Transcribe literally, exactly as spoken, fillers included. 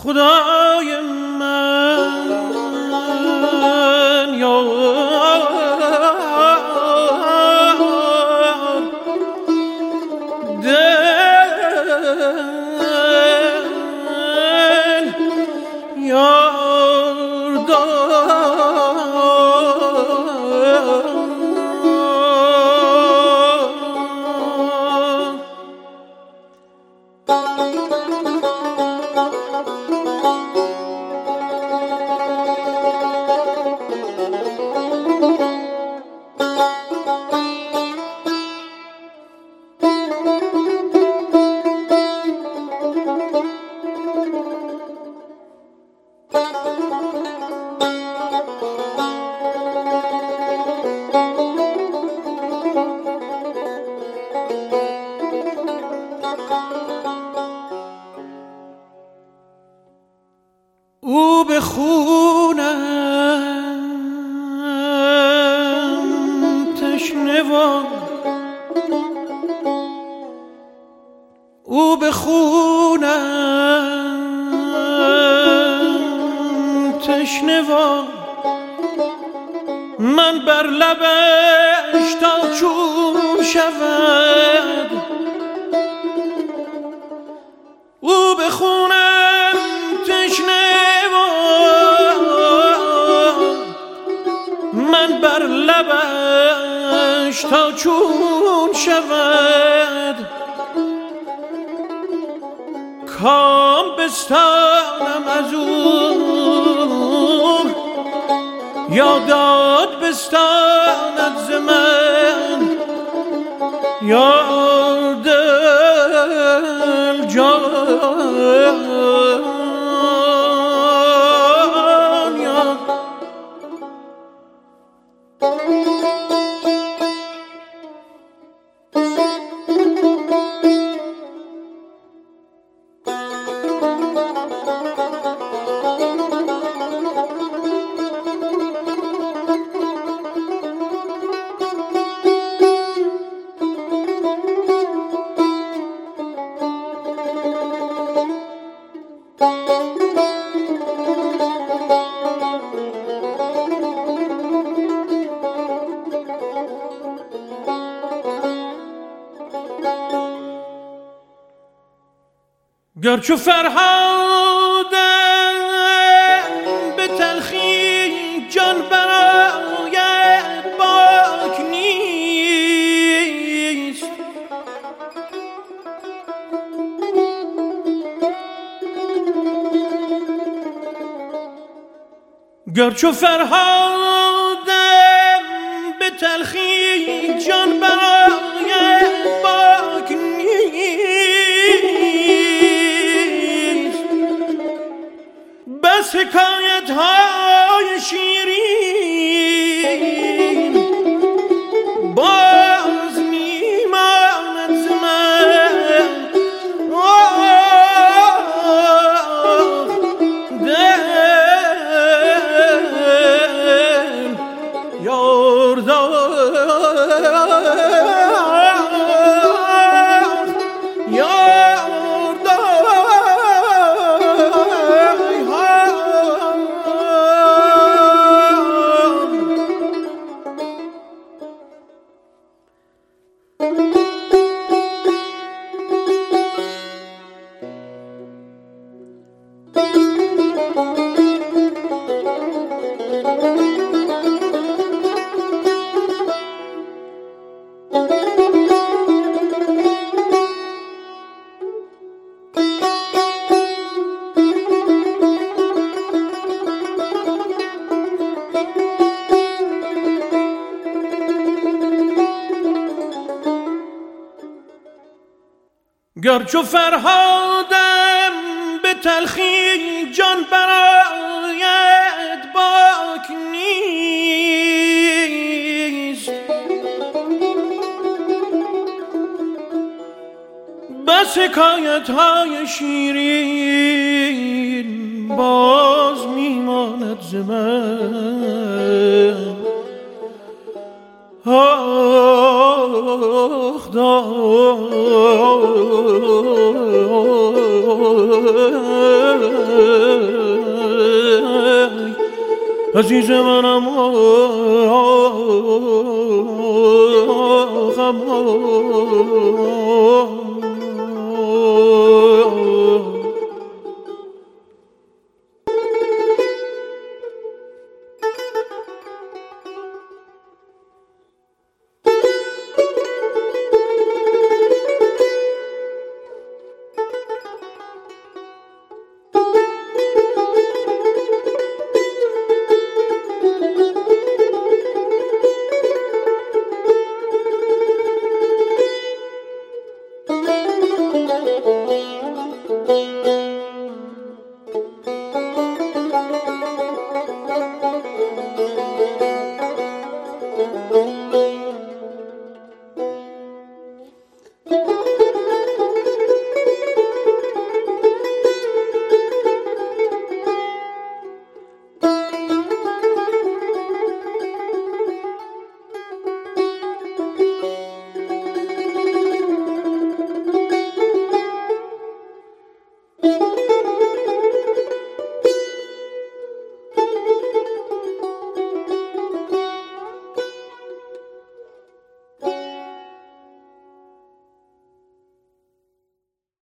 خدای من یار دل یار دار او به خونم تشنه و او به خونم تشنه و من بر لبش تا چون شود او به خونم تشنه من بر لبش تا چون شود کام بستانم از او یا داد بستاند ز من یا دل جان گرچه فرهادم به تلخی جان برایت باک نیست گرچه فرهادم به تلخی جان برایت باک نیست بس حکایت های شیرین باز میماند ز من دل یار گرچه فرهادم به تلخی جان برایت باک نیست بس حکایت های شیرین باز میماند ز من آخ دار عزیز منم غم